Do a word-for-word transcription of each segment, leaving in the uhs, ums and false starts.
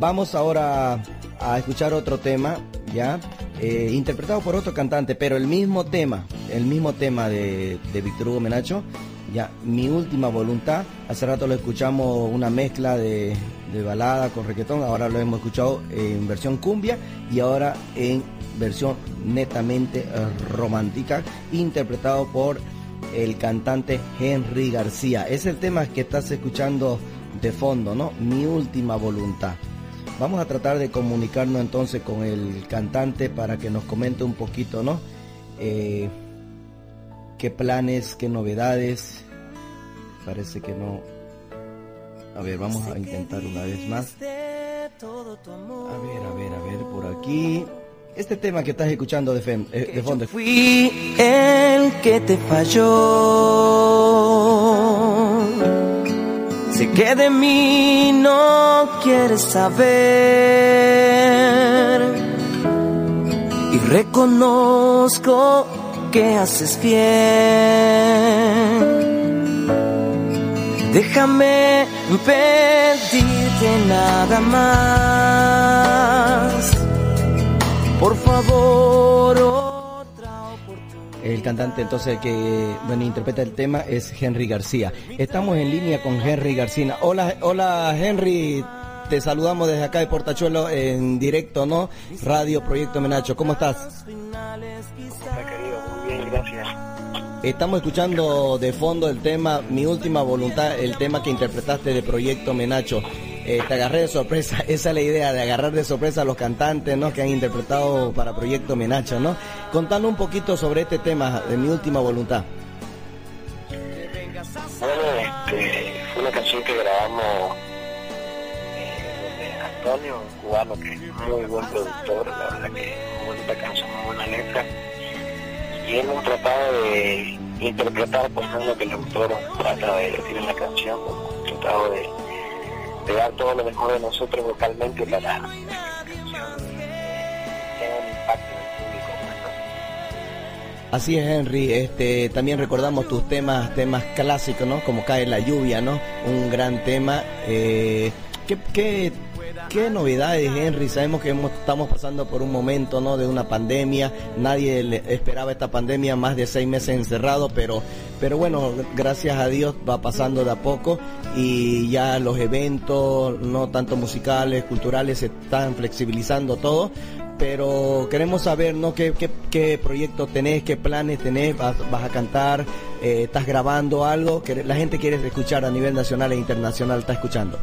vamos ahora a escuchar otro tema, ya, eh, interpretado por otro cantante, pero el mismo tema, el mismo tema de, de Víctor Hugo Menacho, ya, Mi Última Voluntad. Hace rato lo escuchamos una mezcla de, de balada con reggaetón, ahora lo hemos escuchado en versión cumbia y ahora en versión netamente eh, romántica, interpretado por el cantante Henry García. Es el tema que estás escuchando de fondo, ¿no? Mi Última Voluntad. Vamos a tratar de comunicarnos entonces con el cantante para que nos comente un poquito, ¿no? Eh, qué planes, qué novedades. Parece que no. A ver, vamos a intentar una vez más. A ver, a ver, a ver, por aquí. Este tema que estás escuchando de, fe, eh, de fondo. Fui el que te falló. Sé que de mí no quieres saber. Y reconozco que haces bien. Déjame pedirte nada más. Por favor, otra oportunidad. El cantante entonces que bueno, interpreta el tema es Henry García. Estamos en línea con Henry García. Hola, hola Henry, te saludamos desde acá de Portachuelo en directo, ¿no? Radio Proyecto Menacho. ¿Cómo estás? ¿Cómo está, querido? Muy bien, gracias. Estamos escuchando de fondo el tema Mi Última Voluntad, el tema que interpretaste de Proyecto Menacho. Eh, te agarré de sorpresa, esa es la idea, de agarrar de sorpresa a los cantantes, ¿no?, que han interpretado para Proyecto Menacho, ¿no? Contanos un poquito sobre este tema de Mi Última Voluntad. Bueno, este, fue una canción que grabamos eh, de Antonio, un cubano que es muy buen productor, la verdad que es muy bonita canción, muy buena letra. Y hemos tratado de interpretar pues lo que el autor trata de decir en la canción, hemos tratado de de dar todo lo mejor de nosotros vocalmente para que la canción tenga un impacto en el público, ¿no? Así es, Henry. Este, también recordamos tus temas, temas clásicos, ¿no? Como Cae la Lluvia, ¿no? Un gran tema. Eh, ¿qué, qué, qué novedades, Henry? Sabemos que hemos, estamos pasando por un momento, ¿no?, de una pandemia. Nadie le esperaba esta pandemia, más de seis meses encerrado, pero pero bueno, gracias a Dios va pasando de a poco y ya los eventos, no tanto musicales, culturales, se están flexibilizando todo. Pero queremos saber, ¿no?, qué, qué, qué proyectos tenés, qué planes tenés, vas, vas a cantar, eh, estás grabando algo que la gente quiere escuchar a nivel nacional e internacional, está escuchando.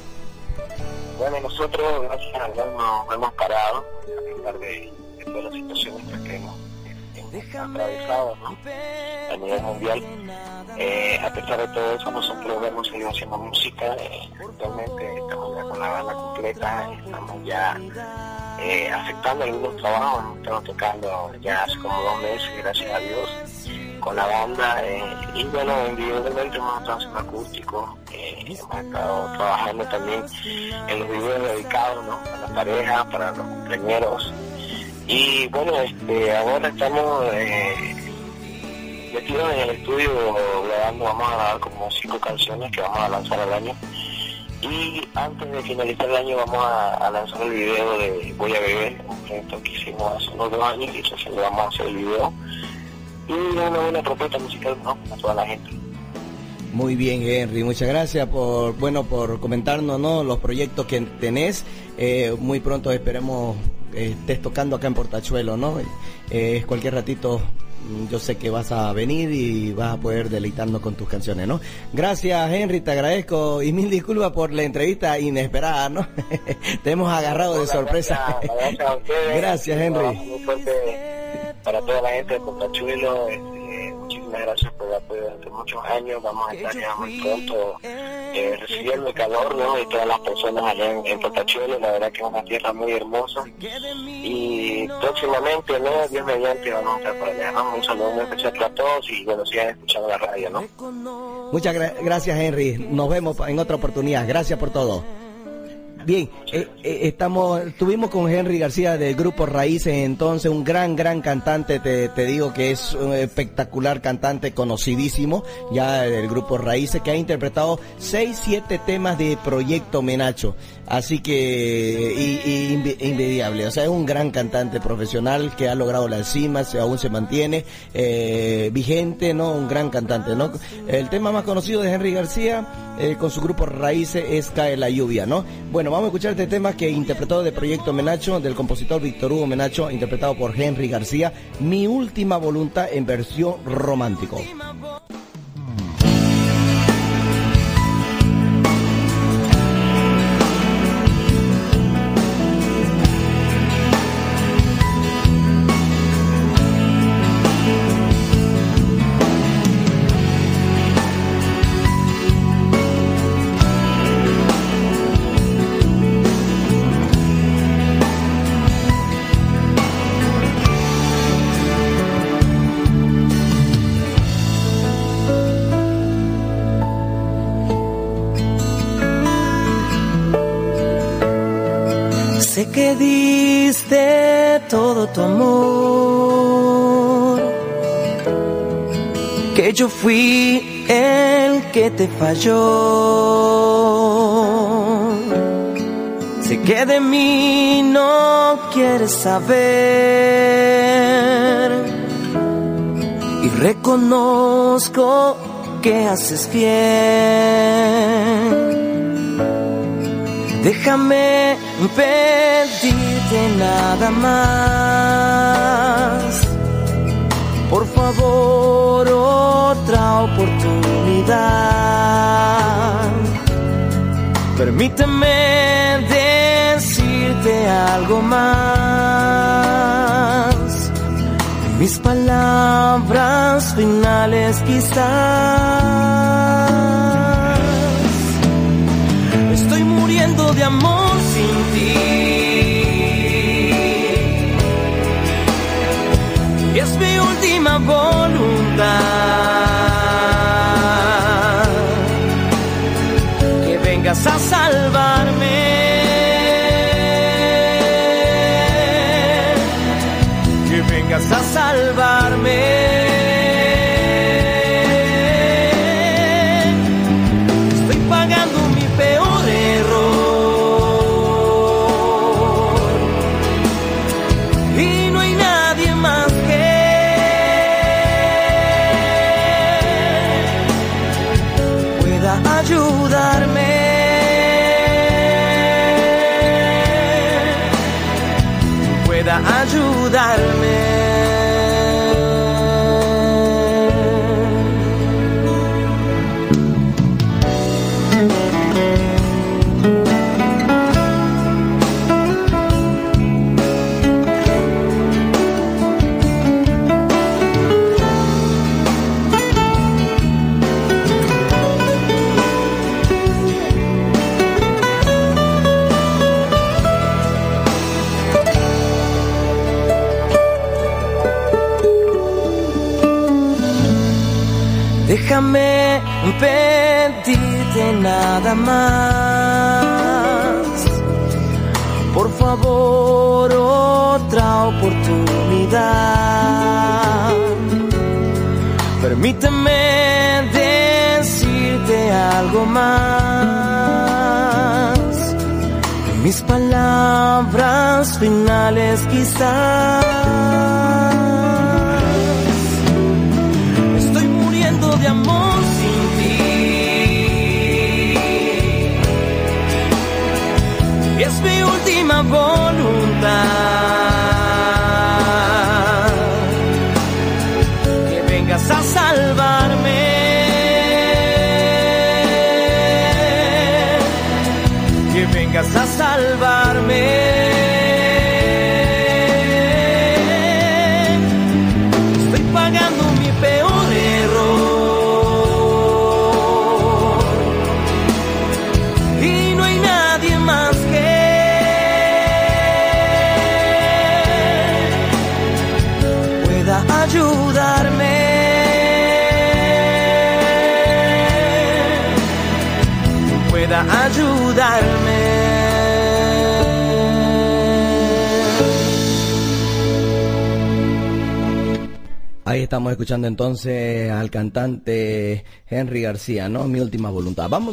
Bueno, nosotros, gracias a Dios, no hemos parado, a pesar de, de todas las situaciones que hemos, hemos atravesado, ¿no?, a nivel mundial. Eh, a pesar de todo eso, nosotros hemos seguido haciendo música. Eh, actualmente estamos ya con la banda completa, estamos ya eh, aceptando algunos trabajos. Estamos tocando ya hace como dos meses, gracias a Dios, con la banda. Eh, y bueno, individualmente hemos estado haciendo acústico, eh, hemos estado trabajando también en los videos dedicados, ¿no?, a la pareja, para los cumpleañeros. Y bueno, este, ahora estamos eh, metidos en el estudio grabando, vamos a grabar como cinco canciones que vamos a lanzar al año. Y antes de finalizar el año vamos a, a lanzar el video de Voy a Beber, un proyecto que hicimos hace unos dos años y eso se lo vamos a hacer el video. Y una buena propuesta musical, ¿no?, a toda la gente. Muy bien, Henry, muchas gracias por bueno por comentarnos, ¿no?, los proyectos que tenés. Eh, muy pronto esperemos eh, estés tocando acá en Portachuelo, ¿no? Eh, cualquier ratito yo sé que vas a venir y vas a poder deleitarnos con tus canciones, ¿no? Gracias, Henry, te agradezco y mil disculpas por la entrevista inesperada, ¿no? Te hemos agarrado de sorpresa. Gracias, gracias a ustedes. Gracias, Henry. Muy fuerte para toda la gente de Portachuelo. Este, muchísimas gracias por el apoyo durante muchos años. Vamos a estar ya muy pronto eh, recibiendo el calor, ¿no?, de todas las personas allá en, en Portachuelo. La verdad que es una tierra muy hermosa. Y próximamente, ¿no?, Dios mediante, vamos a estar por allá, ¿no? Un saludo muy especial para todos y bueno, sigan escuchando la radio, ¿no? Muchas gra- gracias, Henry. Nos vemos en otra oportunidad. Gracias por todo. Bien, eh, eh, estamos, estuvimos con Henry García del grupo Raíces, entonces un gran, gran cantante, te, te digo que es un espectacular cantante, conocidísimo ya del grupo Raíces, que ha interpretado seis, siete temas de Proyecto Menacho, así que y, y invidiable, o sea, es un gran cantante profesional que ha logrado la cima, se, aún se mantiene eh, vigente, ¿no? Un gran cantante, ¿no? El tema más conocido de Henry García eh, con su grupo Raíces es Cae la lluvia, ¿no? Bueno, vamos a escuchar este tema que interpretó de Proyecto Menacho, del compositor Víctor Hugo Menacho, interpretado por Henry García, Mi última voluntad en versión romántico. Sé que diste todo tu amor, que yo fui el que te falló. Sé que de mí no quieres saber y reconozco que haces bien. Déjame pedirte nada más, por favor, otra oportunidad. Permíteme decirte algo más, mis palabras finales quizás. Estoy muriendo de amor sin ti, y es mi última voluntad que vengas a salvarme, que vengas a salvarme. Ayudarme. Déjame pedirte nada más, por favor, otra oportunidad. Permíteme decirte algo más, mis palabras finales quizás. De amor sin ti, y es mi última voluntad que vengas a salvarme, que vengas a salvarme. Estoy pagando mi peor error. Ayudarme, pueda ayudarme. Ahí estamos escuchando entonces al cantante Henry García, ¿no? Mi última voluntad. Vamos